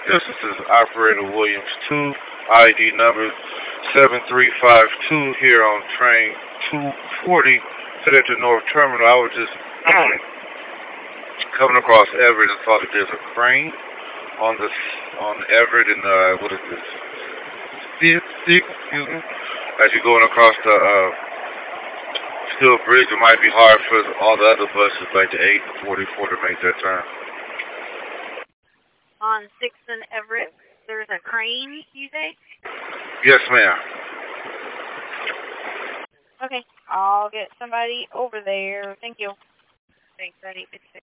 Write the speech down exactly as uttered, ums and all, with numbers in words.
Yes, this is Operator Williams two, I D number seven three five two here on train two forty, headed to North Terminal. I was just coming across Everett and saw that there's a crane on this on Everett and uh, what is this? Steel, Steel, excuse me. As you're going across the uh, Steel Bridge, it might be hard for all the other buses like the eight and forty-four to make that turn. On sixth and Everett, there's a crane, you say? Yes, ma'am. Okay, I'll get somebody over there. Thank you. Thanks, eight fifty-six.